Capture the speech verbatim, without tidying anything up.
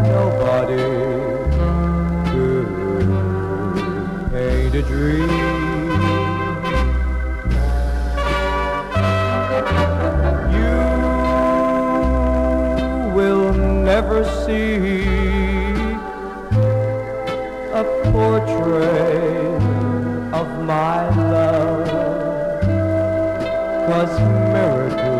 nobody could paint a dream. You will never see a portrait of my love, 'cause miracles